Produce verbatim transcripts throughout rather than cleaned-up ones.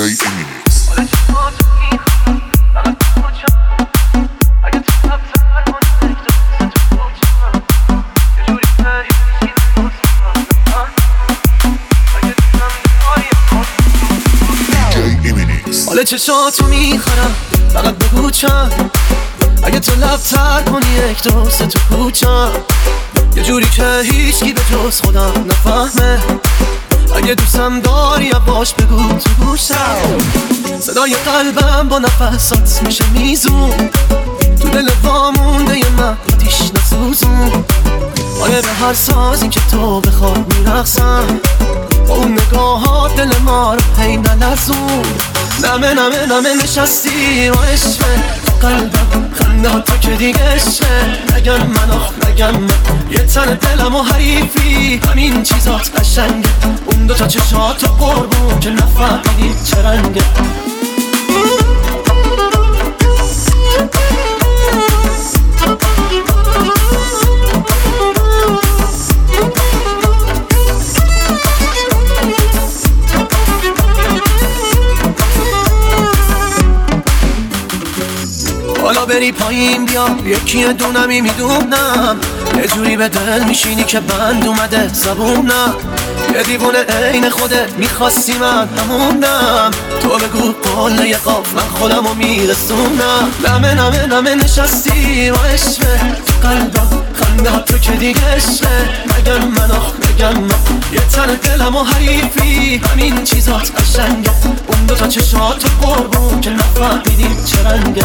Eminix. حالا چشاتو میخورم فقط بگو چند اگه تو لب تر کنی یک دو سه تو کوچم یه جوری که هیچکی به جز خودم نفهمه اگه دوستم داری باش بگو تو گوشم صدای قلبم با نفسات میشه میزون تو دل وامونده یه من آتیش نسوزون آره به هر سازی که تو بخواد میرقصم با اون نگاهات دل ما رو هی نلرزون نمه نمه نمه نشستی و عشقه قلبم خنده ها تو که دیگه عشقه نگم من آخ نگم من یه تن دلم و حریفی همین چیزات قشنگه اون دوتا چشات و قربون که نفهمیدی چه رنگه حالا بری پایین بیا یکی دونمی میدونم یه جوری به دل میشینی که بند اومده زبونم یه دیوونه عین خوده میخواستی من همونم تو بگو قله یه قاف من خودمو میرسونم نمه نمه نمه نشستی و عشقه تو قلبم خنده ها تو که دیگه عشقه نگم من آخ نگم من یه تن دلم و حریفی همین چیزات قشنگه اون دوتا چشات و قربون که نفهمیدی چه رنگه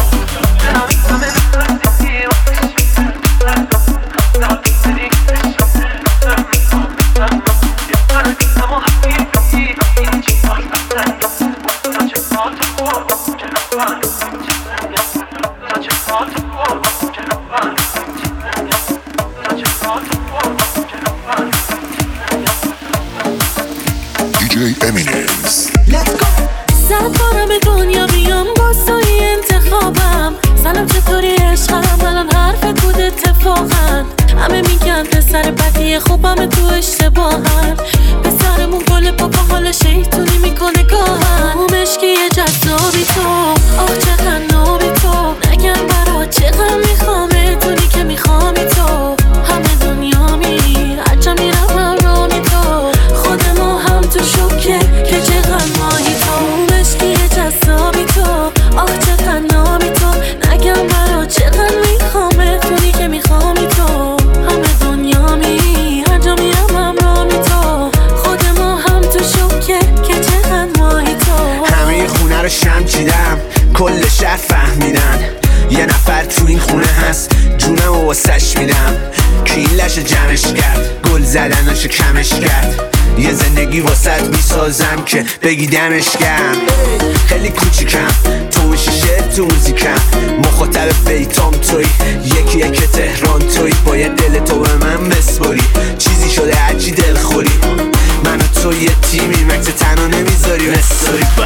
دی جی Eminix. Let's go. صد بارم دنیا بیام با سوی انتخابم سلام چطوری عشقم الان حرفت بود اتفاقا همه میگن پسر بدی خوبم تو اشتباهن پسرمون گل پاپا حال شیطونی میکنه گاهن اون مشکی جذابی تو آخ چقدر نابی تو نگم برا چقدر میخوامه تونی که میخوامی تو همه دنیا میری هرچه میرم هم رامی تو خود ما هم تو شکه که چقدر ماهی تو اون مشکی جذابی تو آخ چقدر نابی تو نگم برا چقدر میخوامه تونی که میخوامی تو همه دنیا میری هر جا میرم هم رامی تو خود ما هم تو شکه که چقدر ماهی تو همه خونه رو شم چیدم کل شهر فهمیدن یه نفر تو این خونه هست جونم و واسش میدم که این لشه جمعش کرد گل زدناشو کمش کرد یه زندگی واسط میسازم که بگی دمش گرم خیلی کوچیکم تو و شیشه تو موزیکم مخاطب بیتام توی یکی یک تهران توی باید دل تو به من بسپاری چیزی شده هرچی دل خوری من و تو یه تیمی مکس تنها نمیذاری بساری با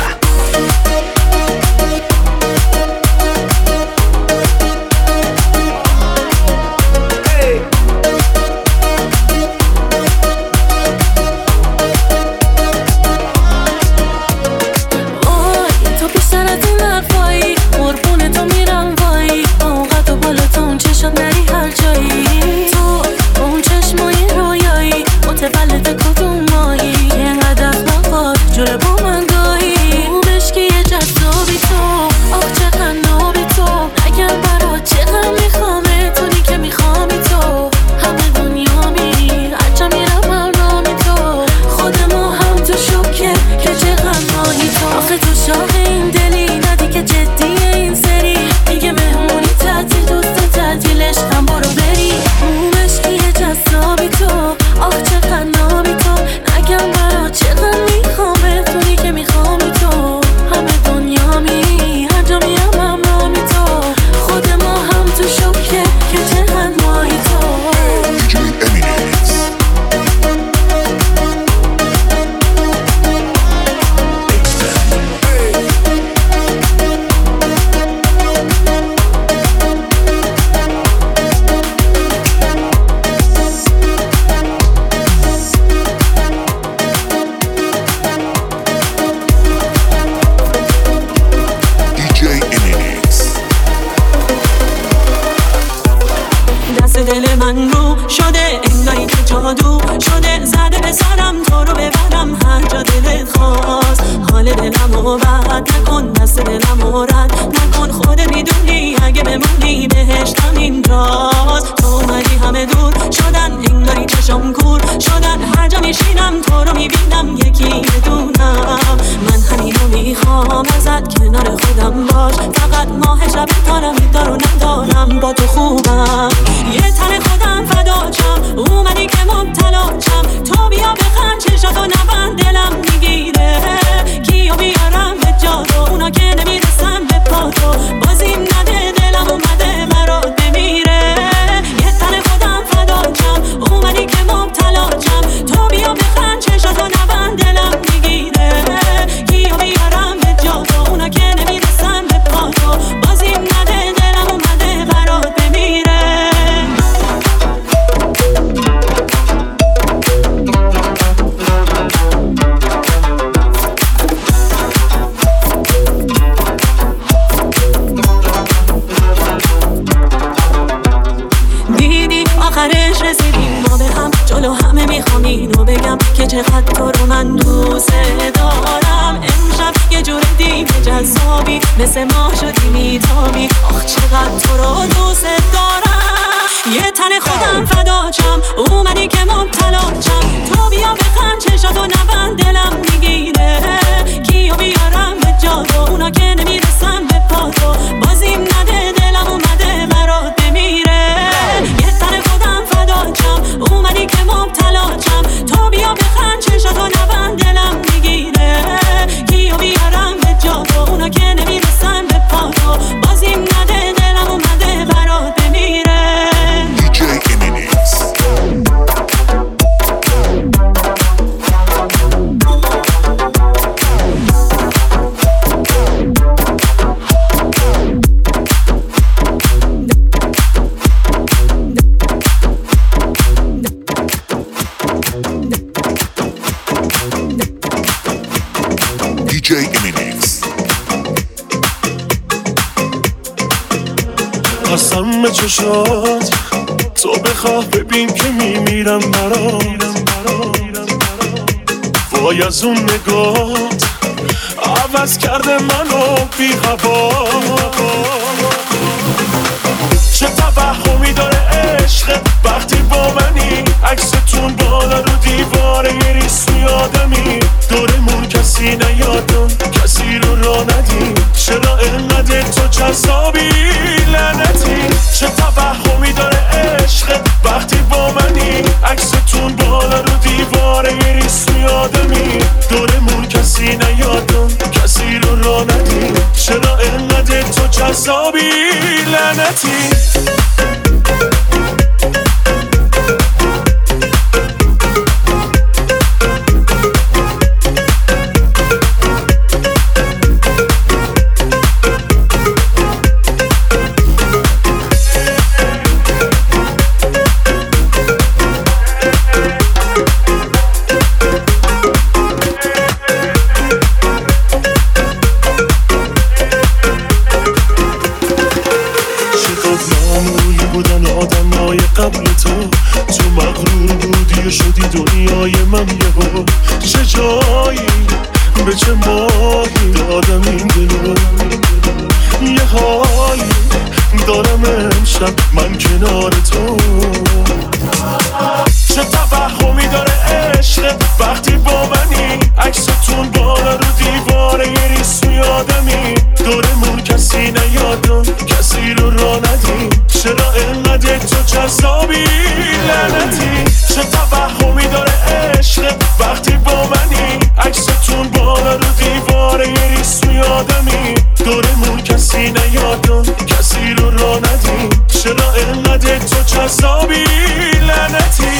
متولد کدوم مایی اینقدر نخواد جلو با من گاهی دل من رو شده انگاری که جادو شده، زده به سرم تو رو ببرم هر جا دلت خواست. حال دلمو بد نکن، دست دلمو رد نکن، خودت میدونی اگه بمونی بهشتم اینجاست. تو اومدی همه دور شدن انگاری چشم کور شدن، هر جا میشینم تو رو میبینم یکی بدونم. من همینو میخوام ازت کنار خودم باش، فقط ماه شب تارم میدارو ندارم با تو خوبم. یه تن خودم فداچم اومدی که مبتلاچم، تو بیا بخند چشاتو نبند دلم میگیره. کیو بیارم به جادو اونا که نمیرسن به پاتو، بازیم نده دلم اومده برات بمیره. یه تن خودم فداچم اومدی که مبتلاچم، تو بیا بخند چشاتو نبند دلم میگیره. کیو بیارم به جادو اونا که نمیرسن به پاتو، بازیم نده دلم اومده برات بمیره. آخرش رسیدیم ما به هم، جلو همه میخوام اینو بگم که چقدر تو رو من دوست دارم. امشب یه جور دیگه جذابی، مثل ما شدی میتابی، آخ چقدر تو رو دوست دارم. یه تن خودم فداچم اومدی که مبتلاچم، تو بیا بخند چشاتو نبند دلم میگیره. کیو بیارم به جادو اونا که نمیرسن به پاتو، بازیم نده دلم اومده برات بمیره. یه تن خودم فداچم اومدی که مبتلاچم، تو بیا بخند چشاتو نبند دلم میگیره. کیو بیارم به جادو اونا که نمیرسن به پاتو، بازیم نده دلم اومده برات بمیره. دی جی Eminence. دی جی Eminence. قسم به چشات تو بخواه ببین که میمیرم برات، وای از اون نگات عوض کرده منو بی هوا. چه توهمی داره عشق وقتی با منی، عکستون بالا رو دیواره یه ریسوی آدمی، دورمون کسی نیادم کسی رو را ندیم، چرا اینقدر تو جذابی لعنتی. چه توهمی داره عشق وقتی با منی، عکستون بالا رو دیواره یه ریسوی آدمی، دورمون کسی نیادم کسی رو را ندیم، چرا اینقدر تو جذابی لعنتی. قبل تو تو مغرور بودی و شدی دنیای من یهو، چه جایی به چه ماهی دادم این دلو، یه حالی دارم امشب من کنار تو. چه توهمی داره عشق وقتی با منی، عکستون بالا رو دیواره یه ریسوی آدمی، دورمون کسی نیادم کسی رو را ندیم، چرا اینقدر تو جذابی لعنتی. چه توهمی داره عشق وقتی با منی، عکستون بالا رو دیواره یه ریسوی آدمی، دورمون کسی نیادم کسی رو را ندیم، چرا اینقدر تو جذابی لعنتی.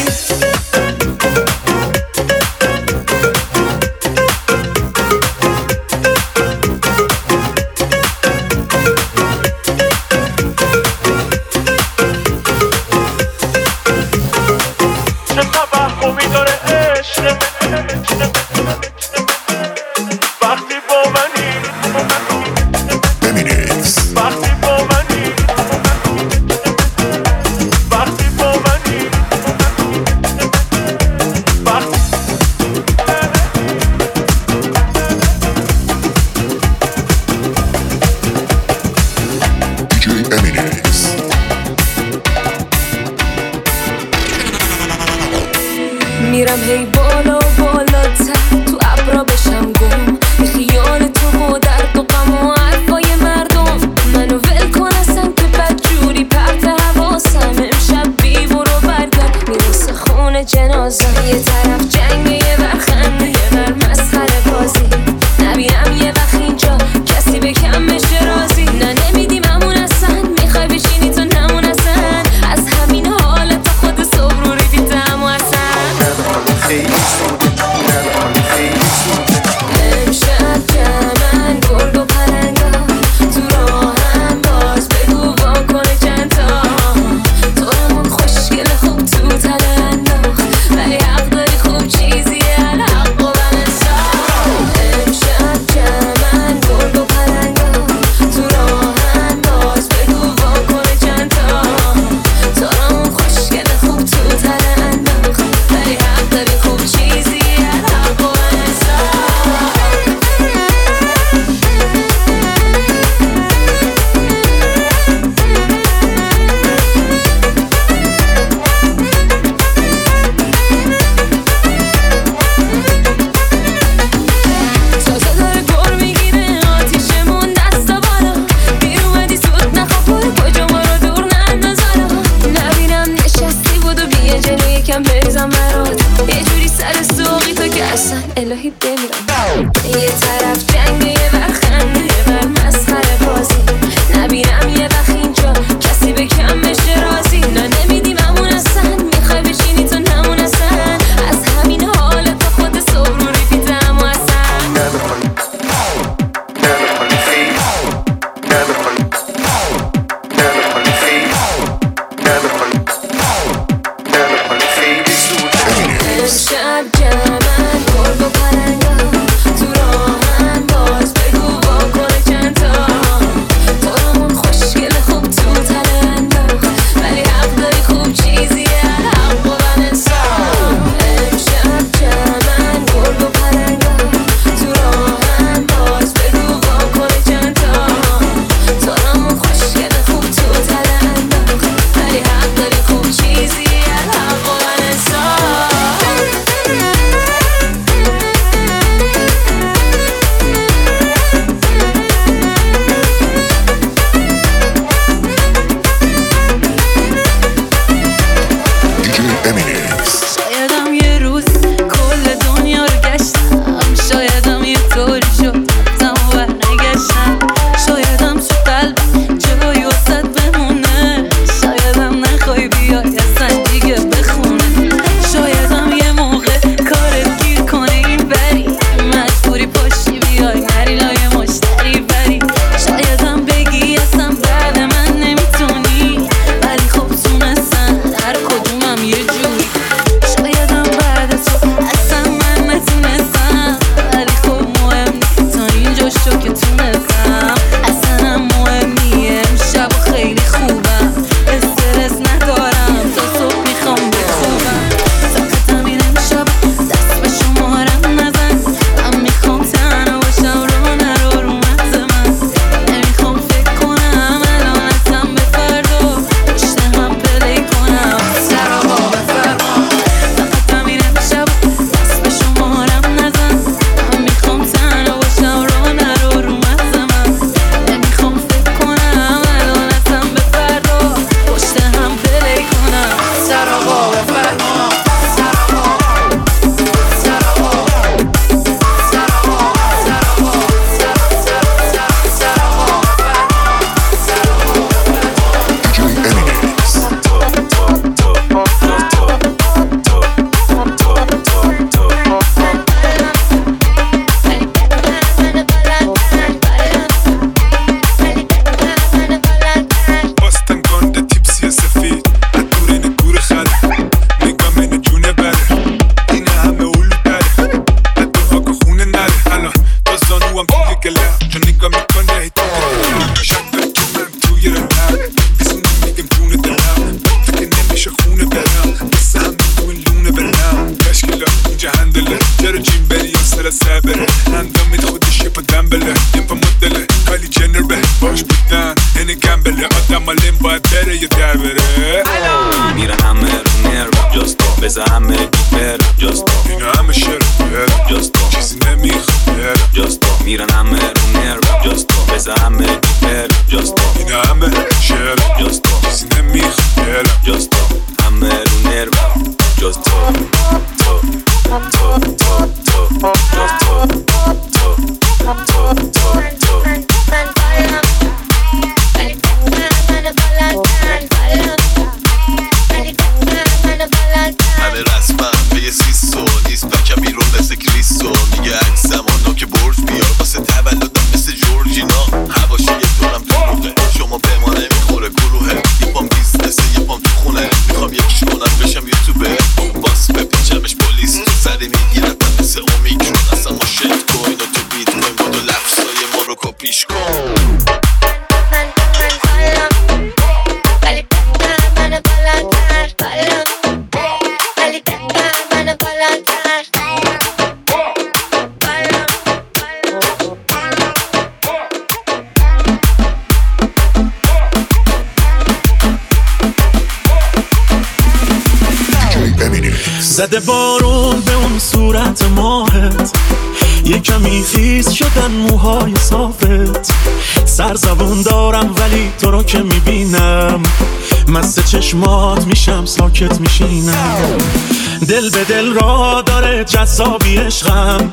Eminence. وقتی با منی، وقتی با بله آدم مالیم باید بره یه در بره. میرن همه رو نرو جستا بزا همه بیبر جستا اینا همه شر جستا چیزی نمیخواد جستا میرن همه رو نرو جستا بزا همه بیبر جستا اینا همه شر جستا چیزی نمیخواد جستا همه رو نرو جستا تو تو تو تو جستا تو تو تو تو همه رسمم به یه سیسو نیست بکم بیرون مثل کریسو میگه عکس زمانا که برج بیار واسه تولدم مثل جورجینا هواشی یه دورم تو روغه شما به ما نمیخوره گروهه یه پام بیزنسه یه پام تو خونه میخوام یکیش کنم بشم یوتیوبر باس بپیچمش پلیس تو سری میگیرتم مثل اومیکرون اصلا ما شفت کوین و تو بیت کوین با دو لفظای ما رو کپیش کن زده بارون به اون صورت ماهت یه کمی خیس شدن موهای صافت سرزبون دارم ولی تو رو که میبینم مست چشمات میشم ساکت میشینم دل به دل را داره جذابی عشقم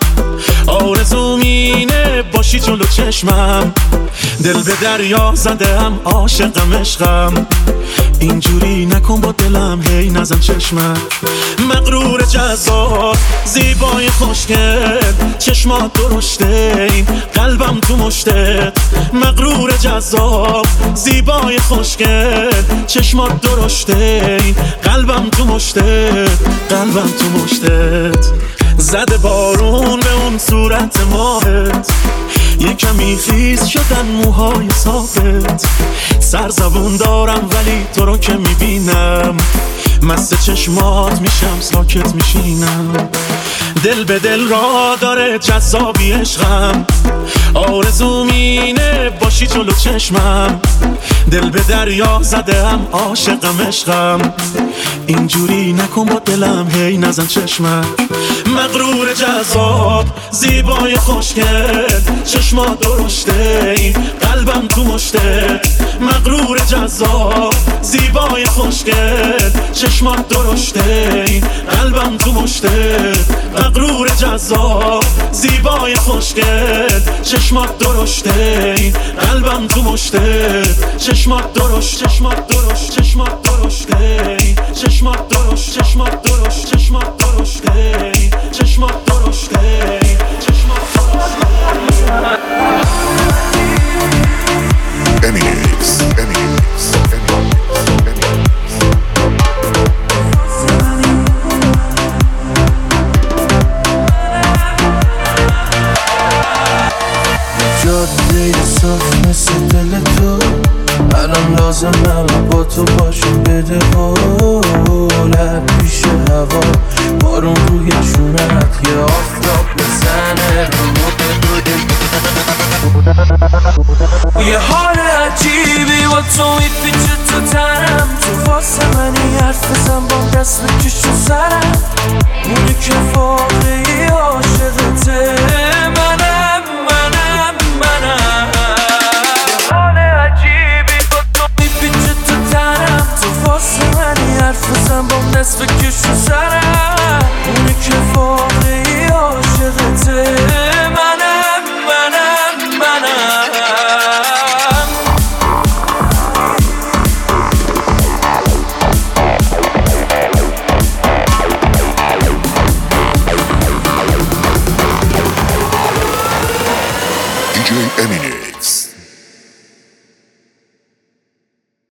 آرزوم اینه باشی جلو چشمم دل به دریا زدم عاشقم عشقم اینجوری نکن با دلم هی نزن چشمم مغرور جذاب زیبای خوشگل چشمات درشته این قلبم تو مشتت مغرور جذاب زیبای خوشگل چشمات درشته این قلبم تو مشتت قلبم تو مشتت زده بارون به اون صورت ماهت یه کمی خیس شدن موهای صافت سرزبون دارم ولی تو رو که میبینم مست چشمات میشم ساکت میشینم دل به دل را داره جذابی عشقم آرزوم اینه باشی جلو چشمم دل به دریا زدم عاشقم عشقم اینجوری نکن با دلم هی نزن چشمم مغرور جذاب زیبای خوشگل چشمات درشته این قلبم تو مشتت مغرور جذاب زیبای خوشگل چشمات درشته این قلبم تو مشتت مغرور جذاب زیبای خوشگل چشمات درشته این قلبم تو مشتت چشمات درشت چشمات درشت چشمات درشته این چشمات درشت چشمات درشت چشمات درشته این چشمات درشته این چشمات درشته امینکس امینکس جاده صاف مثل دل تو الان لازمم با تو باشم بده قولت پیش هوا بارون روی چونت یه آفتاب بزنه یه حال عجیبی با تو میپیچه تو تنم تو واسه منی حرف بزن با دست بکش تو سرم اونی که واقعی عاشقته منم منم منم یه حال عجیبی با تو میپیچه تو تنم تو واسه منی حرف بزن با دست بکش تو سرم